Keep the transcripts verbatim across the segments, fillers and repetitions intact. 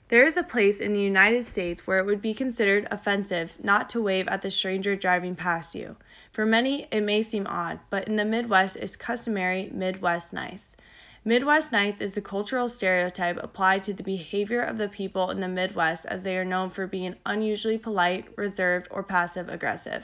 There is a place in the United States where it would be considered offensive not to wave at the stranger driving past you. For many, it may seem odd, but in the Midwest it's customary Midwest nice. Midwest nice is a cultural stereotype applied to the behavior of the people in the Midwest, as they are known for being unusually polite, reserved, or passive-aggressive.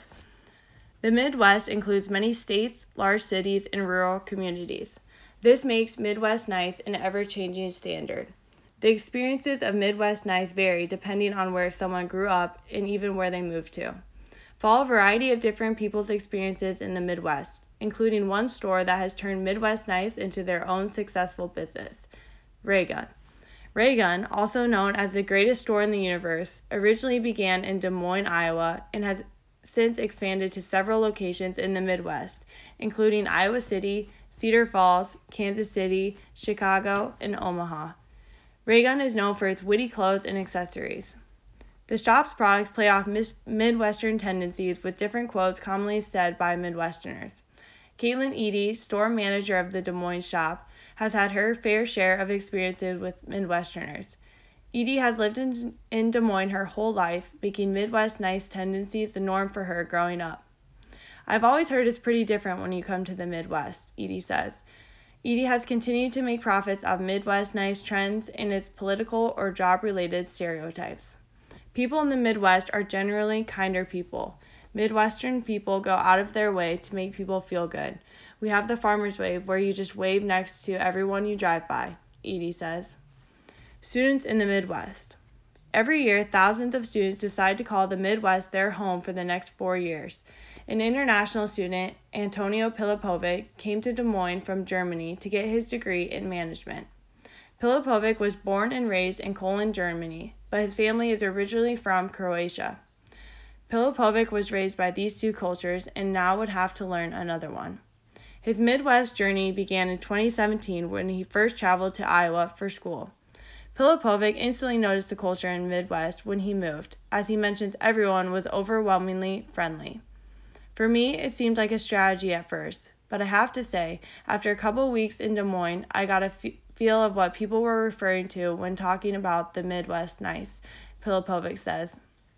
The Midwest includes many states, large cities, and rural communities. This makes Midwest nice an ever-changing standard. The experiences of Midwest nice vary depending on where someone grew up and even where they moved to. Follow a variety of different people's experiences in the Midwest, including one store that has turned Midwest nice into their own successful business, Raygun. Raygun, also known as the greatest store in the universe, originally began in Des Moines, Iowa, and has since expanded to several locations in the Midwest, including Iowa City, Cedar Falls, Kansas City, Chicago, and Omaha. Raygun is known for its witty clothes and accessories. The shop's products play off mis- Midwestern tendencies with different quotes commonly said by Midwesterners. Caitlin Eady, store manager of the Des Moines shop, has had her fair share of experiences with Midwesterners. Eady has lived in, in Des Moines her whole life, making Midwest nice tendencies the norm for her growing up. I've always heard it's pretty different when you come to the Midwest, Eady says. Eady has continued to make profits off Midwest nice trends and its political or job-related stereotypes. People in the Midwest are generally kinder people. Midwestern people go out of their way to make people feel good. We have the farmer's wave, where you just wave next to everyone you drive by, Eady says. Students in the Midwest. Every year, thousands of students decide to call the Midwest their home for the next four years. An international student, Antonio Pilipovic, came to Des Moines from Germany to get his degree in management. Pilipovic was born and raised in Cologne, Germany, but his family is originally from Croatia. Pilipovic was raised by these two cultures and now would have to learn another one. His Midwest journey began in twenty seventeen when he first traveled to Iowa for school. Pilipovic instantly noticed the culture in the Midwest when he moved, as he mentions everyone was overwhelmingly friendly. For me, it seemed like a strategy at first, but I have to say, after a couple weeks in Des Moines, I got a f- feel of what people were referring to when talking about the Midwest nice, Pilipovic says.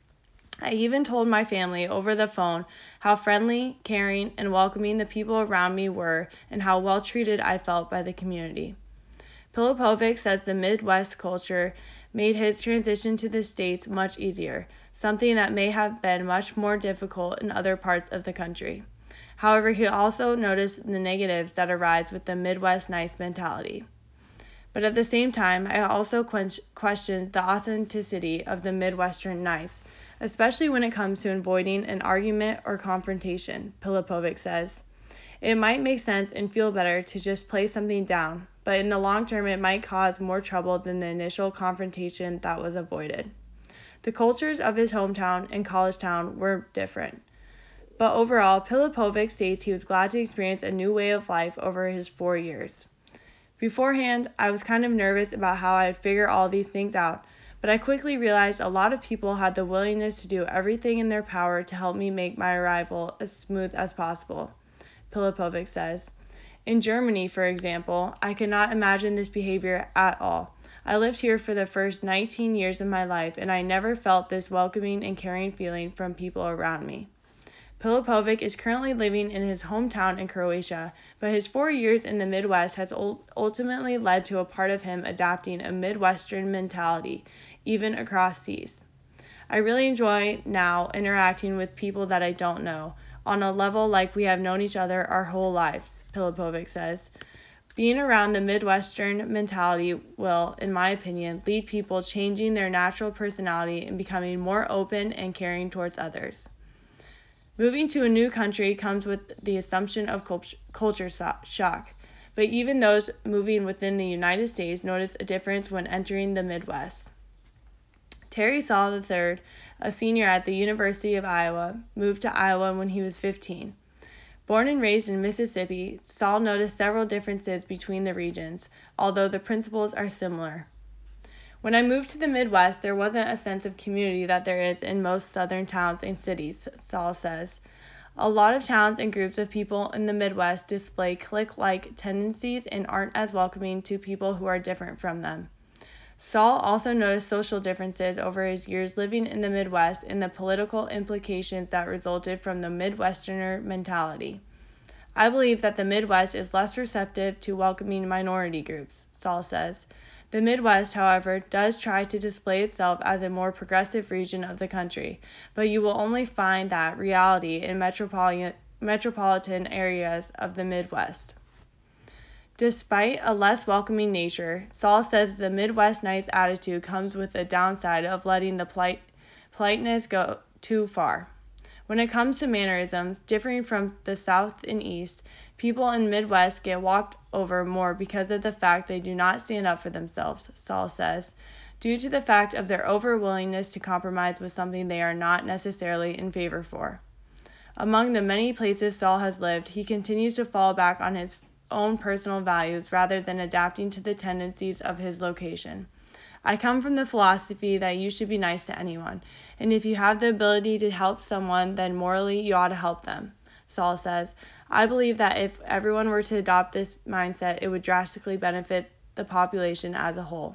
I even told my family over the phone how friendly, caring, and welcoming the people around me were and how well treated I felt by the community. Pilipovic says the Midwest culture made his transition to the States much easier, something that may have been much more difficult in other parts of the country. However, he also noticed the negatives that arise with the Midwest nice mentality. But at the same time, I also questioned the authenticity of the Midwestern nice, especially when it comes to avoiding an argument or confrontation, Pilipovic says. It might make sense and feel better to just play something down, but in the long term it might cause more trouble than the initial confrontation that was avoided. The cultures of his hometown and college town were different. But overall, Pilipovic states he was glad to experience a new way of life over his four years. Beforehand, I was kind of nervous about how I'd figure all these things out, but I quickly realized a lot of people had the willingness to do everything in their power to help me make my arrival as smooth as possible, Pilipovic says. In Germany, for example, I could not imagine this behavior at all. I lived here for the first nineteen years of my life, and I never felt this welcoming and caring feeling from people around me. Pilipovic is currently living in his hometown in Croatia, but his four years in the Midwest has ultimately led to a part of him adopting a Midwestern mentality, even across seas. I really enjoy now interacting with people that I don't know, on a level like we have known each other our whole lives, Pilipovic says. Being around the Midwestern mentality will, in my opinion, lead people changing their natural personality and becoming more open and caring towards others. Moving to a new country comes with the assumption of culture shock, but even those moving within the United States notice a difference when entering the Midwest. Terry Saul the third, a senior at the University of Iowa, moved to Iowa when he was fifteen. Born and raised in Mississippi, Saul noticed several differences between the regions, although the principles are similar. When I moved to the Midwest, there wasn't a sense of community that there is in most southern towns and cities, Saul says. A lot of towns and groups of people in the Midwest display clique-like tendencies and aren't as welcoming to people who are different from them. Saul also noticed social differences over his years living in the Midwest and the political implications that resulted from the Midwesterner mentality. I believe that the Midwest is less receptive to welcoming minority groups, Saul says. The Midwest, however, does try to display itself as a more progressive region of the country, but you will only find that reality in metropolitan, metropolitan areas of the Midwest. Despite a less welcoming nature, Saul says the Midwest nice attitude comes with the downside of letting the polite, politeness go too far. When it comes to mannerisms, differing from the South and East, people in the Midwest get walked over more because of the fact they do not stand up for themselves, Saul says, due to the fact of their over-willingness to compromise with something they are not necessarily in favor for. Among the many places Saul has lived, he continues to fall back on his own personal values rather than adapting to the tendencies of his location. I come from the philosophy that you should be nice to anyone, and if you have the ability to help someone, then morally you ought to help them, Saul says. I believe that if everyone were to adopt this mindset, it would drastically benefit the population as a whole.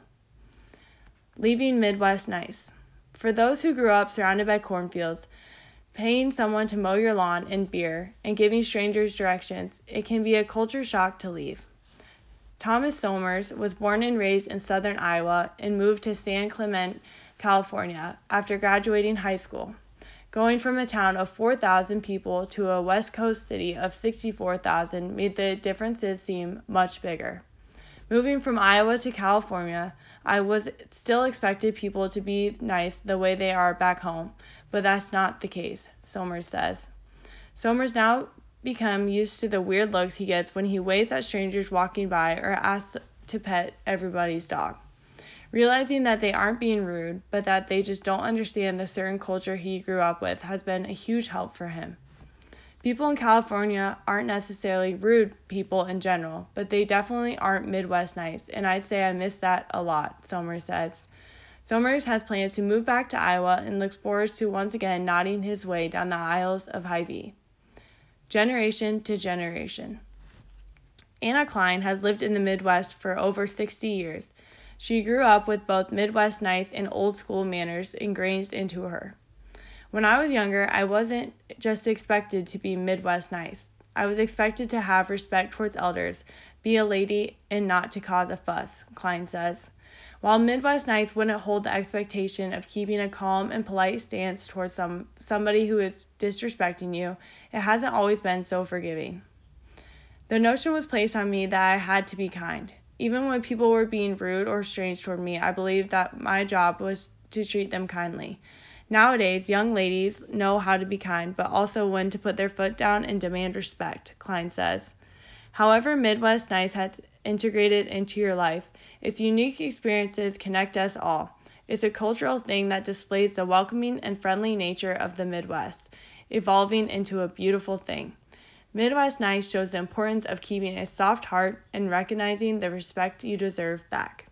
Leaving Midwest nice. For those who grew up surrounded by cornfields, paying someone to mow your lawn and beer, and giving strangers directions, it can be a culture shock to leave. Thomas Somers was born and raised in southern Iowa and moved to San Clemente, California after graduating high school. Going from a town of four thousand people to a West Coast city of sixty-four thousand made the differences seem much bigger. Moving from Iowa to California, I was still expected people to be nice the way they are back home, but that's not the case, Somers says. Somers now become used to the weird looks he gets when he waves at strangers walking by or asks to pet everybody's dog. Realizing that they aren't being rude, but that they just don't understand the certain culture he grew up with has been a huge help for him. People in California aren't necessarily rude people in general, but they definitely aren't Midwest nice, and I'd say I miss that a lot, Somers says. Somers has plans to move back to Iowa and looks forward to once again nodding his way down the aisles of Hy-Vee. Generation to generation. Anna Klein has lived in the Midwest for over sixty years. She grew up with both Midwest nice and old school manners ingrained into her. When I was younger, I wasn't just expected to be Midwest nice. I was expected to have respect towards elders, be a lady, and not to cause a fuss, Klein says. While Midwest nice wouldn't hold the expectation of keeping a calm and polite stance towards some somebody who is disrespecting you, it hasn't always been so forgiving. The notion was placed on me that I had to be kind. Even when people were being rude or strange toward me, I believed that my job was to treat them kindly. Nowadays, young ladies know how to be kind, but also when to put their foot down and demand respect, Klein says. However Midwest nice has integrated into your life, its unique experiences connect us all. It's a cultural thing that displays the welcoming and friendly nature of the Midwest, evolving into a beautiful thing. Midwest nice shows the importance of keeping a soft heart and recognizing the respect you deserve back.